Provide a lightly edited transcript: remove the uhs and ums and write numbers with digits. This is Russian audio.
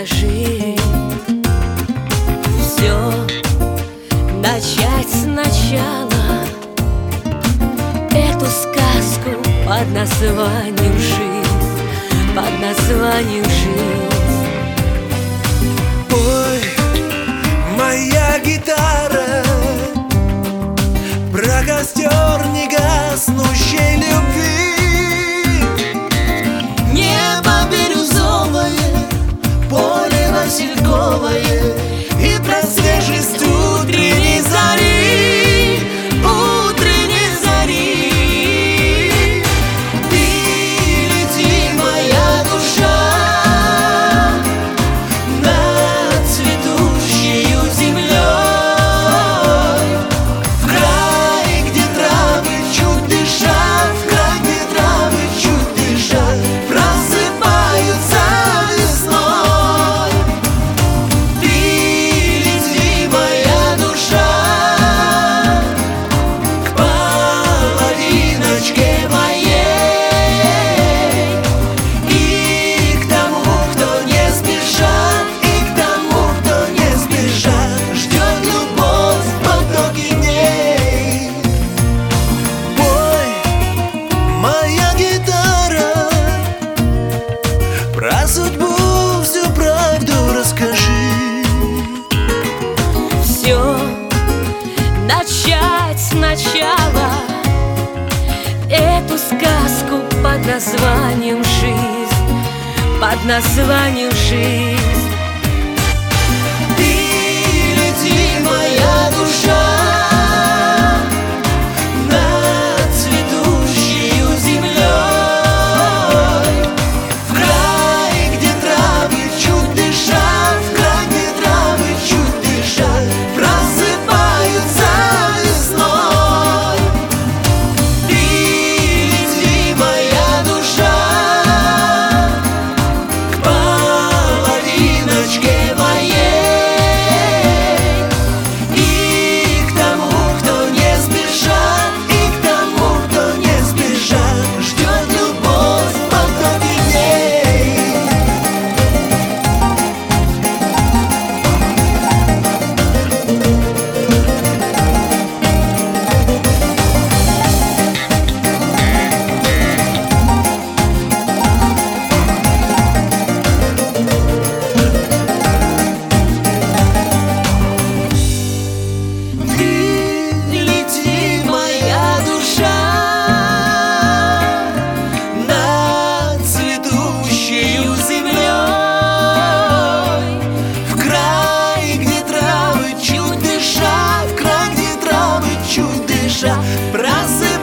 расскажи. Все начать сначала, эту сказку под названием жизнь, под названием жизнь. Ой, моя гитара, про костер негаснущей любви. Небо бирюзовое, поле васильковое и про свежесть утренней зари, утренней зари. Ты лети, моя душа, над цветущею землей, в край, где травы чуть дышат, в край, где травы чуть дышат, просыпаются весной. Ты лети, моя душа, к половиночке моей, и к тому, кто не спешат, и к тому, кто не спешат, ждет любовь в потоке дней. Пой, моя гитара, про судьбу всю правду расскажи. Все начать сначала, эту сказку под названием жизнь, под названием жизнь. Ты лети, моя душа, над цветущею землей, в край, где травы чуть дышат, в край, где травы чуть дышат, просыпаются весной. Ты лети, моя душа, к половиночке моей, и к тому, кто не спешат, и к тому, кто не спешат, ждет любовь в потоке дней. Ты лети, моя душа, над цветущею землей, в край, где травы чуть дышат, в край, где травы чуть дышат, просыпаются